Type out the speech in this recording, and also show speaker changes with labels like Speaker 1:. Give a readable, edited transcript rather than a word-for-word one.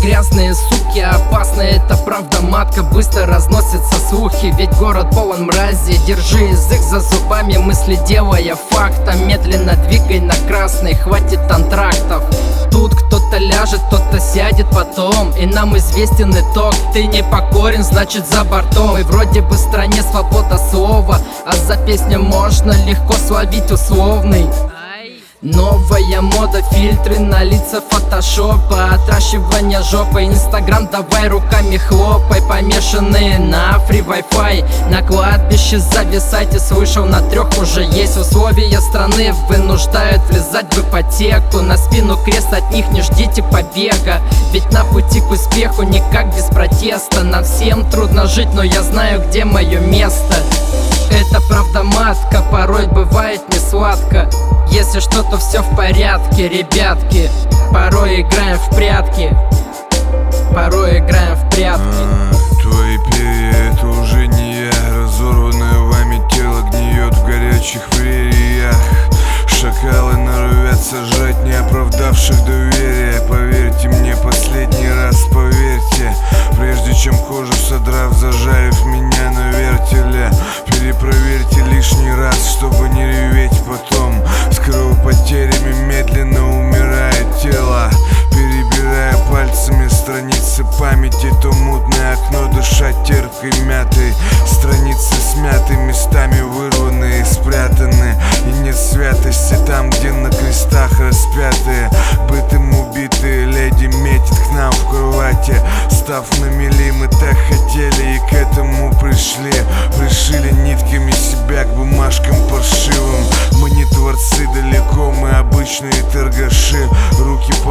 Speaker 1: грязные суки, опасные, это правда матка. Быстро разносятся слухи, ведь город полон мрази. Держи язык за зубами, мысли делая фактом. Медленно двигай на красный, хватит антрактов. Тут кто-то ляжет, кто-то сядет потом, и нам известен итог. Ты не покорен, значит за бортом. И вроде бы в стране свобода слова, а за песню можно легко словить условный. Новая мода, фильтры на лица фотошопа, отращивание жопы, инстаграм, давай руками хлопай. Помешанные на фри Wi-Fi, на кладбище зависайте. Слышал, на 3 уже есть условия страны, вынуждают влезать в ипотеку. На спину крест, от них не ждите побега, ведь на пути к успеху никак без протеста. Нам всем трудно жить, но я знаю, где мое место. Это правда матка, порой бывает не сладко. Если что-то все в порядке, ребятки. Порой играем в прятки. Порой играем в прятки.
Speaker 2: Твои перья, это уже не я. Разорванное вами тело гниет в горячих прериях. Шакалы норовят сожрать неоправдавших доверия. Поверьте мне, последний раз поверьте. Прежде чем кожу содрав, зажарив меня на вертеле, перепроверьте лишний раз, чтобы не реветь потом. С кровопотерями медленно умирает тело, перебирая пальцами страницы памяти. То мутное окно, дышать терпкой мятой. Страницы смяты, местами вырванные, спрятаны. И нет святости там, где на крестах распятые. Бытым убитые леди метит к нам в кровати. Став на мели, мы так хотели и к этому пришли. Пришили нитками себя к бумажкам паршивым. Мы не творцы далеко, мы обычные торгаши. Руки